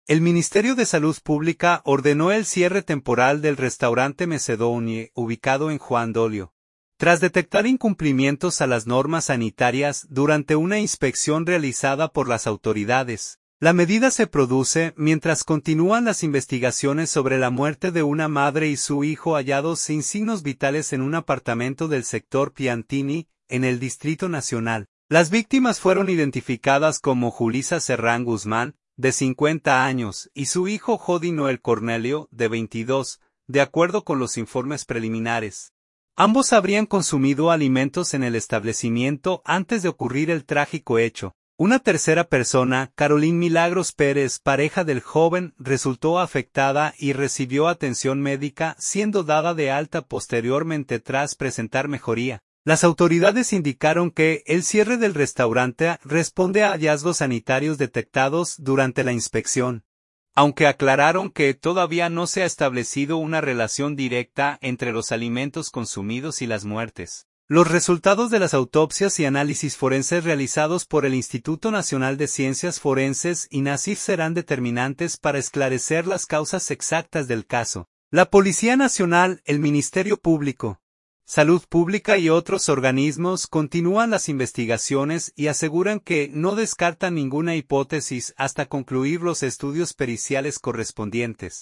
El Ministerio de Salud Pública ordenó el cierre temporal del restaurante Macedonie, ubicado en Juan Dolio, tras detectar incumplimientos a las normas sanitarias durante una inspección realizada por las autoridades. La medida se produce mientras continúan las investigaciones sobre la muerte de una madre y su hijo hallados sin signos vitales en un apartamento del sector Piantini, en el Distrito Nacional. Las víctimas fueron identificadas como Julissa Serrán Guzmán, de 50 años, y su hijo Jody Noel Cornelio, de 22, de acuerdo con los informes preliminares. Ambos habrían consumido alimentos en el establecimiento antes de ocurrir el trágico hecho. Una tercera persona, Carolyn Milagros Pérez, pareja del joven, resultó afectada y recibió atención médica, siendo dada de alta posteriormente tras presentar mejoría. Las autoridades indicaron que el cierre del restaurante responde a hallazgos sanitarios detectados durante la inspección, aunque aclararon que todavía no se ha establecido una relación directa entre los alimentos consumidos y las muertes. Los resultados de las autopsias y análisis forenses realizados por el Instituto Nacional de Ciencias Forenses (INACIF) serán determinantes para esclarecer las causas exactas del caso. La Policía Nacional, el Ministerio Público, Salud Pública y otros organismos continúan las investigaciones y aseguran que no descartan ninguna hipótesis hasta concluir los estudios periciales correspondientes.